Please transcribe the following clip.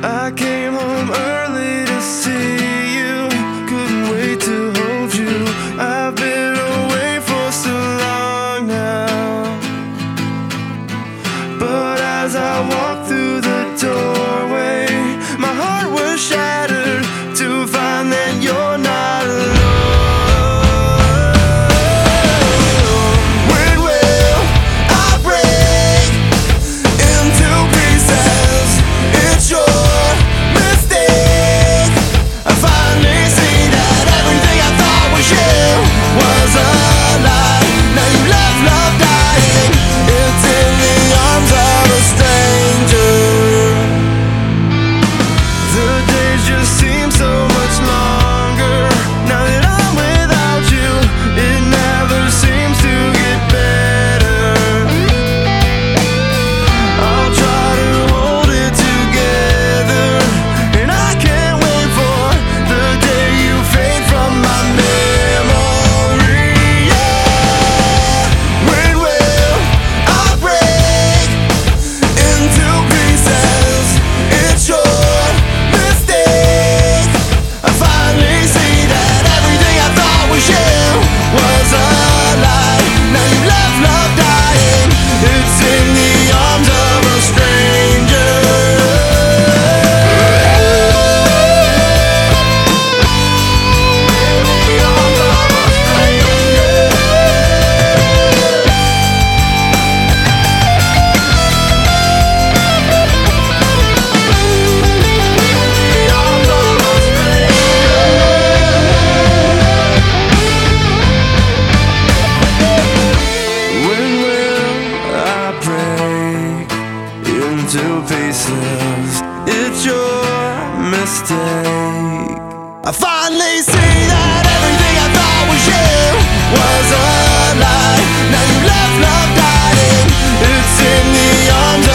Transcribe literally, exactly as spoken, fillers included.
I came home early to see you, couldn't wait to hold you. I've been away for so long now, but as I walked through the doorway, my heart was shattered to find that you're not alone. When will I break into pieces? It's your mistake. I finally see that everything I thought was you was a lie. Now you left love dying. It's in the arms of a stranger. The days just seem so much longer now that I'm without you. It never seems to get better. I'll try to hold it together, and I can't wait for the day you fade from my memory. Yeah. When will I break into pieces? It's your mistake. I finally see that everything I thought was you was a lie. Now you left love dying. It's in the arms of a stranger. When will I break into pieces? It's your mistake. I finally see that everything I thought was you was a lie. Now you left love dying. It's in the arms